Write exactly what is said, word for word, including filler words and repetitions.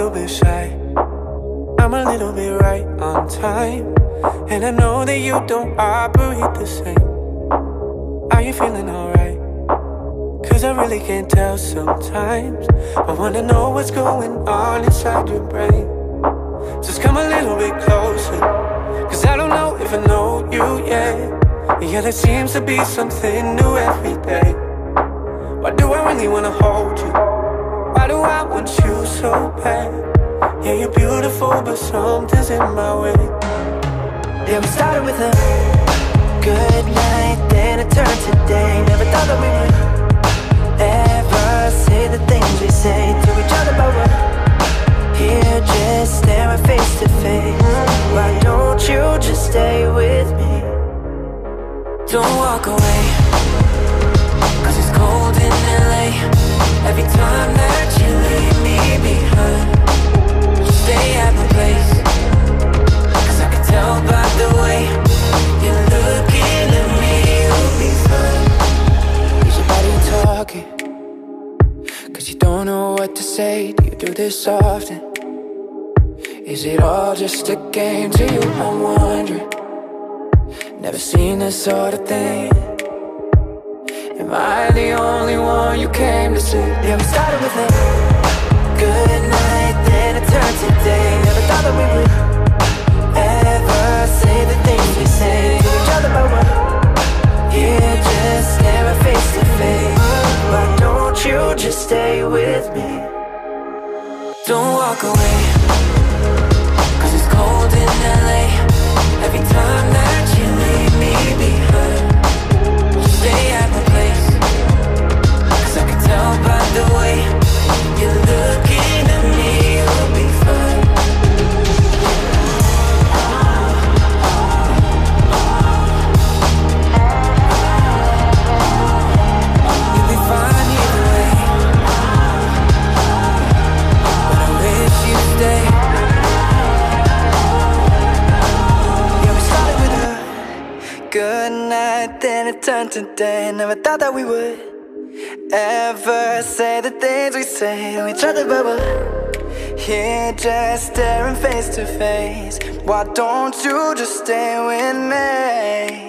little bit shy, I'm a little bit right on time, and I know that you don't operate the same. Are you feeling alright? Cause I really can't tell sometimes. I wanna know what's going on inside your brain. Just come a little bit closer, cause I don't know if I know you yet. Yeah, there seems to be something new every day. Why do I really wanna hold you? Why do I want you so bad? Yeah, you're beautiful, but something's in my way. Yeah, we started with a good night, then it turned to day. Never thought that we would ever say the things we say to each other, but we're here just staring face to face. Why don't you just stay with me? Don't walk away, cause it's cold in L A. Every time that you leave me behind, just stay at my place, cause I can tell by the way you're looking at me, you'll be fine. Is your body talking? Cause you don't know what to say. Do you do this often? Is it all just a game to you? I'm wondering. Never seen this sort of thing. Am I the only one you came to see? Yeah, we started with a good night, then it turned to day. Never thought that we would ever say the things we say to each other, but we're here just staring face to face. Why don't you just stay with me? Don't walk away, cause it's cold in L A. Every time that you leave me behind, just stay at my place, cause I can tell by the way you're looking at me, you'll be fine. You'll be fine either way, but I wish you'd stay. Good night, then it turned to day. Never thought that we would ever say the things we say to each other, but we're here just staring face to face. Why don't you just stay with me?